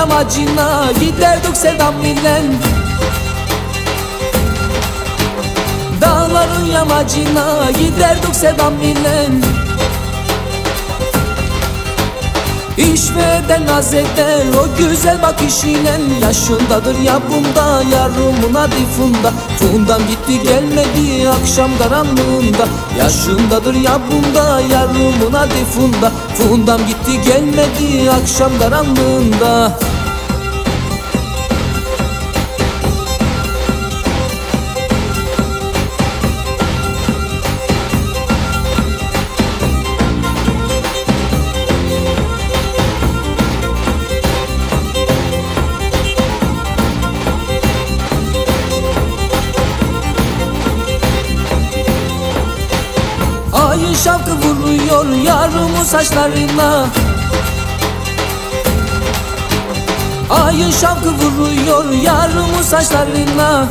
yamacına giderdik sevdam ile. Dağların yamacına giderdik sevdam ile. İşveden naz eder o güzel bakışıyla. Yaşındadır ya bunda yarımın adı Funda. Fundam gitti gelmedi akşam karanlığında. Yaşındadır ya bunda yarımın adı Funda. Fundam gitti gelmedi akşam karanlığında. Ayın şapkı vuruyor yarımın saçlarına. Ayın şapkı vuruyor yarımın saçlarına.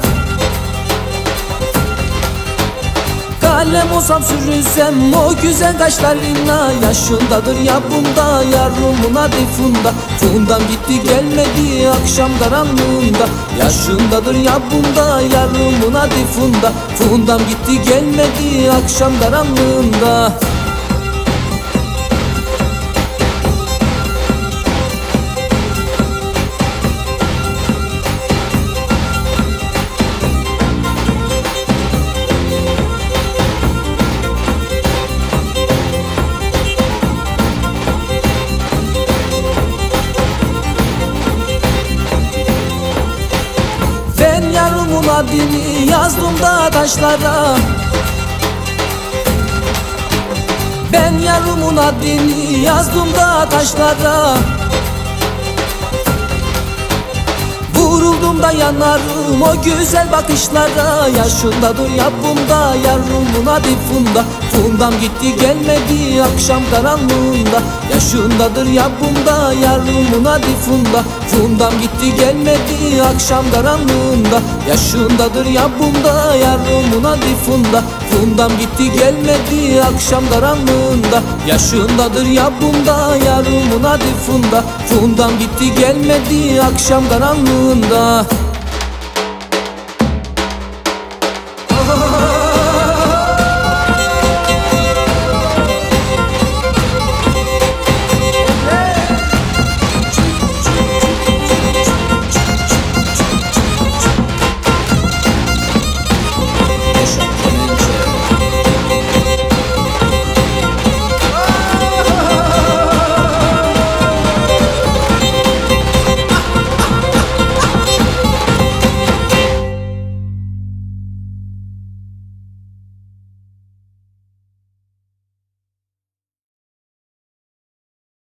Kalem olsam sürünsem o güzel kaşlarına. Yaşındadır ya bunda yarımın adı Funda. Fundam gitti gelmedi akşam karanlığında. Yaşındadır ya bunda yarımın adı Funda. Fundam gitti gelmedi akşam karanlığında. Ben yarımın adını yazdım da taşlara. Ben yarımın adını yazdım da taşlara. Vuruldum da yanarım o güzel bakışlara. Yaşındadır ya bunda yarımın adı Funda. Fundam gitti gelmedi akşam karanlığında. Yaşındadır ya bunda yarımın adı Funda. Fundam gitti gelmedi akşam karanlığında. Yaşındadır ya bunda yarımın adı Funda. Fundam gitti gelmedi akşam karanlığında. Yaşındadır ya bunda yarımın adı Funda. Fundam gitti gelmedi akşam karanlığında.